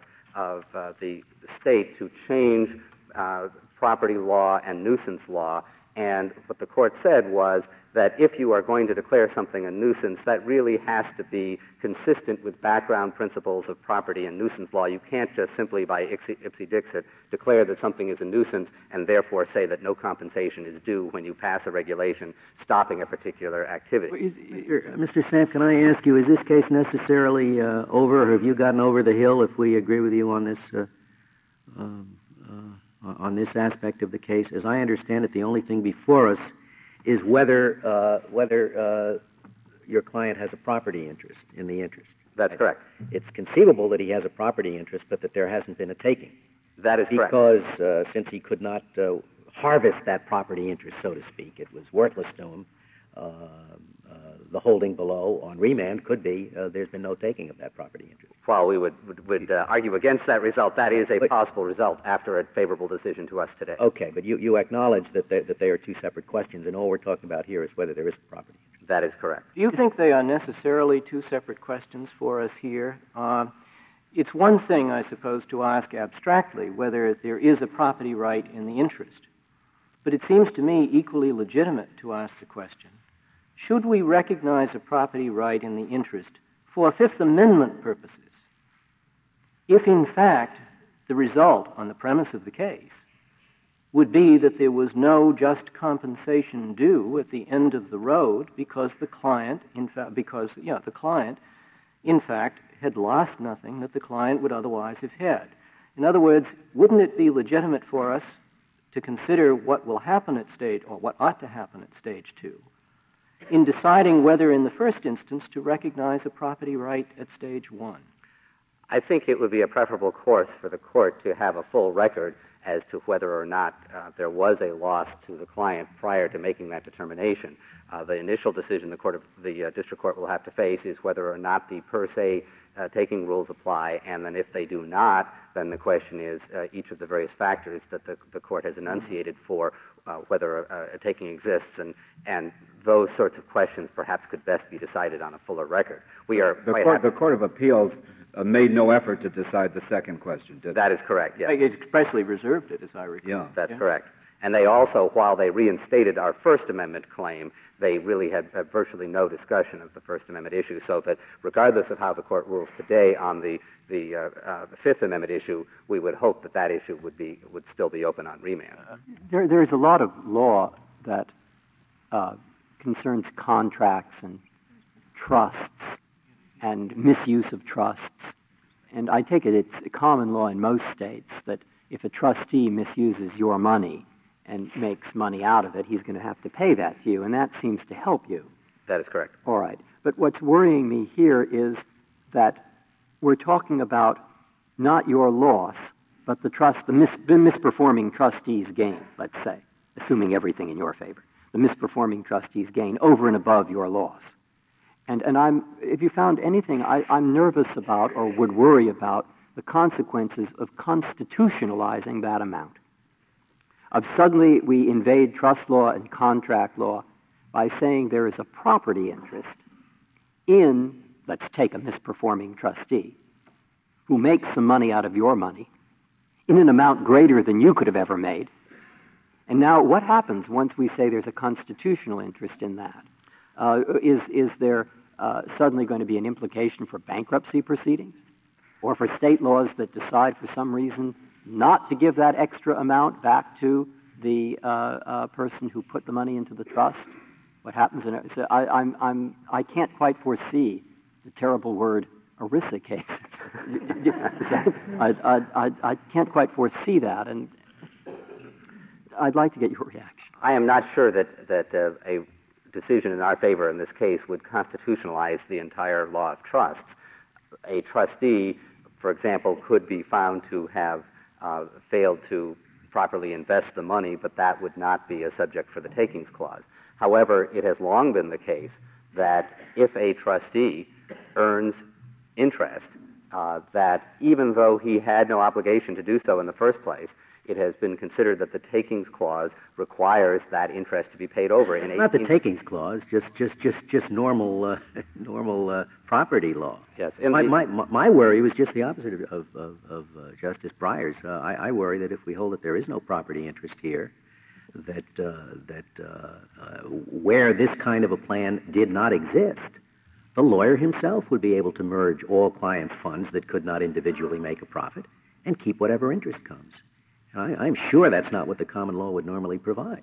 the state to change property law and nuisance law, and what the court said was that if you are going to declare something a nuisance, that really has to be consistent with background principles of property and nuisance law. You can't just simply by ipse dixit declare that something is a nuisance and therefore say that no compensation is due when you pass a regulation stopping a particular activity. Mr. Samp, can I ask you, is this case necessarily over, or have you gotten over the hill if we agree with you on this aspect of the case? As I understand it, the only thing before us is whether your client has a property interest in the interest. That's correct. It's conceivable that he has a property interest, but that there hasn't been a taking. That is correct. Because since he could not harvest that property interest, so to speak, it was worthless to him, the holding below on remand could be there's been no taking of that property interest. While we would argue against that result, that is a possible result after a favorable decision to us today. Okay, but you acknowledge that they are two separate questions, and all we're talking about here is whether there is a property interest. That is correct. Do you think they are necessarily two separate questions for us here? It's one thing, I suppose, to ask abstractly whether there is a property right in the interest, but it seems to me equally legitimate to ask the question, should we recognize a property right in the interest for Fifth Amendment purposes if, in fact, the result on the premise of the case would be that there was no just compensation due at the end of the road because the client, in fact, had lost nothing that the client would otherwise have had. In other words, wouldn't it be legitimate for us to consider what will happen at stage, or what ought to happen at stage 2, in deciding whether in the first instance to recognize a property right at stage 1? I think it would be a preferable course for the court to have a full record as to whether or not there was a loss to the client prior to making that determination. The initial decision the district court will have to face is whether or not the per se taking rules apply, and then if they do not, then the question is each of the various factors that the court has enunciated for whether a taking exists, and those sorts of questions perhaps could best be decided on a fuller record. The Court of Appeals made no effort to decide the second question, did it? That is correct, yes. It expressly reserved it, as I recall. Yeah. That's correct. And they also, while they reinstated our First Amendment claim, they really had virtually no discussion of the First Amendment issue, so that regardless of how the court rules today on the Fifth Amendment issue, we would hope that issue would still be open on remand. There is a lot of law that concerns contracts and trusts and misuse of trusts. And I take it it's common law in most states that if a trustee misuses your money and makes money out of it, he's going to have to pay that to you, and that seems to help you. That is correct. All right. But what's worrying me here is that we're talking about not your loss, but the misperforming trustee's gain, let's say, assuming everything in your favor. The misperforming trustee's gain over and above your loss. And if you found anything, I'm nervous about or would worry about the consequences of constitutionalizing that amount. Of suddenly we invade trust law and contract law by saying there is a property interest in, let's take a misperforming trustee, who makes some money out of your money in an amount greater than you could have ever made. And now what happens once we say there's a constitutional interest in that? Is there suddenly going to be an implication for bankruptcy proceedings? Or for state laws that decide for some reason not to give that extra amount back to the person who put the money into the trust? What happens in it? So I can't quite foresee the terrible word ERISA case. I can't quite foresee that, and I'd like to get your reaction. I am not sure that a decision in our favor in this case would constitutionalize the entire law of trusts. A trustee, for example, could be found to have failed to properly invest the money, but that would not be a subject for the takings clause. However, it has long been the case that if a trustee earns interest, that even though he had no obligation to do so in the first place, it has been considered that the takings clause requires that interest to be paid over. Not the takings clause, just normal property law. Yes. My worry was just the opposite of Justice Breyer's. I worry that if we hold that there is no property interest here, that where this kind of a plan did not exist, the lawyer himself would be able to merge all clients' funds that could not individually make a profit and keep whatever interest comes. I'm sure that's not what the common law would normally provide,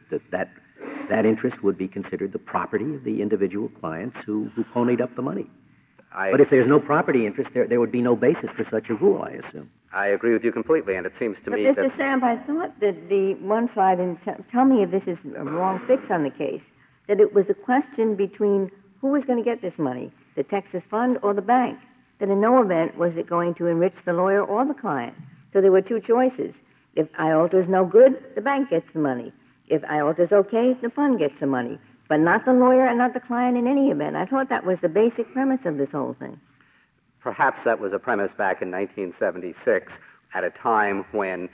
that interest would be considered the property of the individual clients who ponied up the money. But if there's no property interest, there would be no basis for such a rule, I assume. I agree with you completely, and it seems to me that... that... Mr. Samp, I thought that the one side, and tell me if this is a wrong fix on the case, that it was a question between who was going to get this money, the Texas Fund or the bank, that in no event was it going to enrich the lawyer or the client. So there were two choices. If IOLTA is no good, the bank gets the money. If IOLTA is okay, the fund gets the money. But not the lawyer and not the client in any event. I thought that was the basic premise of this whole thing. Perhaps that was a premise back in 1976 at a time when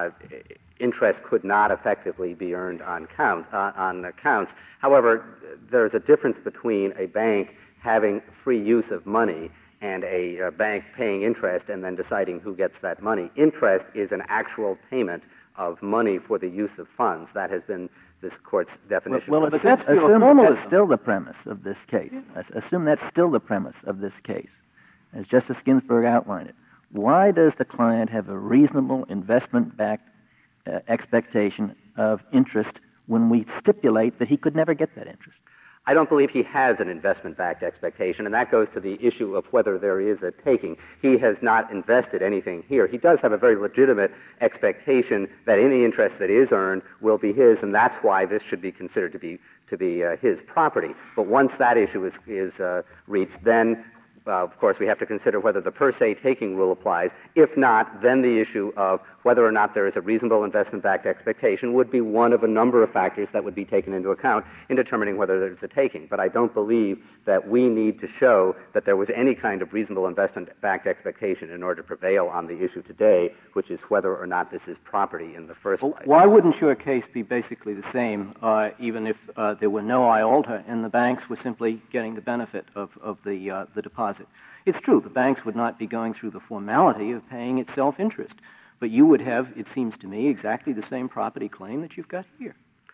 interest could not effectively be earned on accounts. However, there's a difference between a bank having free use of money and a bank paying interest and then deciding who gets that money. Interest is an actual payment of money for the use of funds. That has been this court's definition. Well, but that's still the premise of this case. Assume that's still the premise of this case, as Justice Ginsburg outlined it. Why does the client have a reasonable investment-backed expectation of interest when we stipulate that he could never get that interest? I don't believe he has an investment-backed expectation, and that goes to the issue of whether there is a taking. He has not invested anything here. He does have a very legitimate expectation that any interest that is earned will be his, and that's why this should be considered to be his property. But once that issue is reached, then of course, we have to consider whether the per se taking rule applies. If not, then the issue of whether or not there is a reasonable investment-backed expectation would be one of a number of factors that would be taken into account in determining whether there's a taking. But I don't believe that we need to show that there was any kind of reasonable investment-backed expectation in order to prevail on the issue today, which is whether or not this is property in the first place. Why wouldn't your case be basically the same, even if there were no IOLTA and the banks were simply getting the benefit of the deposit? It's true, the banks would not be going through the formality of paying itself interest, but you would have, it seems to me, exactly the same property claim that you've got here.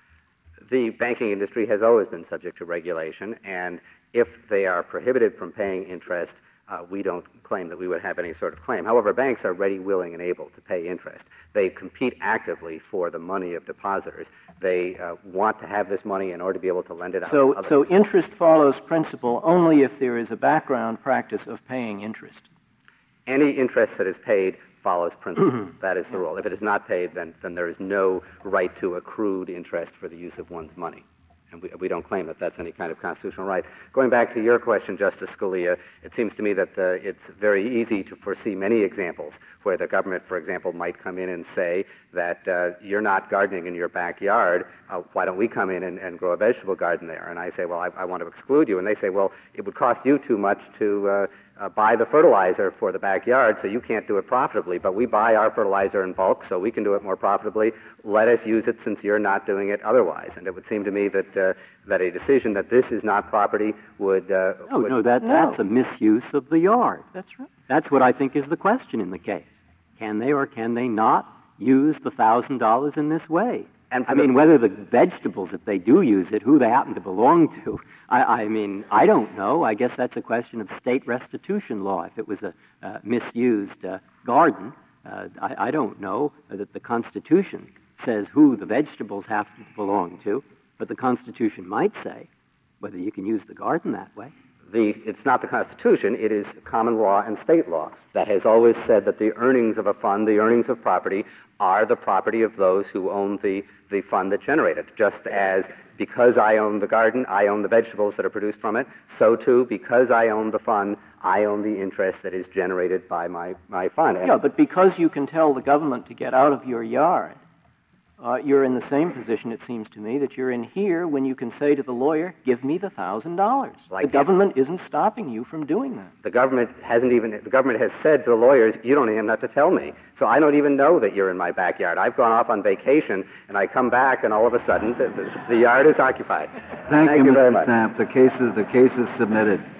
The banking industry has always been subject to regulation, and if they are prohibited from paying interest, we don't claim that we would have any sort of claim. However, banks are ready, willing, and able to pay interest. They compete actively for the money of depositors. They want to have this money in order to be able to lend it out. So interest follows principal only if there is a background practice of paying interest. Any interest that is paid follows principal. That is the rule. If it is not paid, then there is no right to accrued interest for the use of one's money. And we don't claim that that's any kind of constitutional right. Going back to your question, Justice Scalia, it seems to me that it's very easy to foresee many examples where the government, for example, might come in and say that you're not gardening in your backyard, why don't we come in and grow a vegetable garden there? And I say, well, I want to exclude you. And they say, well, it would cost you too much to buy the fertilizer for the backyard, so you can't do it profitably, but we buy our fertilizer in bulk, so we can do it more profitably. Let us use it since you're not doing it otherwise. And it would seem to me that a decision that this is not property would... That's a misuse of the yard. That's right. That's what I think is the question in the case. Can they or can they not use the $1,000 in this way? And whether the vegetables, if they do use it, who they happen to belong to, I don't know. I guess that's a question of state restitution law. If it was a misused garden, I don't know that the Constitution says who the vegetables have to belong to, but the Constitution might say whether you can use the garden that way. It's not the Constitution, it is common law and state law that has always said that the earnings of a fund, the earnings of property, are the property of those who own the fund that generate it. Just as because I own the garden, I own the vegetables that are produced from it, so too, because I own the fund, I own the interest that is generated by my fund. Yeah, but because you can tell the government to get out of your yard, you're in the same position, it seems to me, that you're in here when you can say to the lawyer, give me the $1,000. The government isn't stopping you from doing that. The government has said to the lawyers, you don't even have to tell me. So I don't even know that you're in my backyard. I've gone off on vacation, and I come back, and all of a sudden, the yard is occupied. Thank you, very Mr. much. Samp. The case is submitted.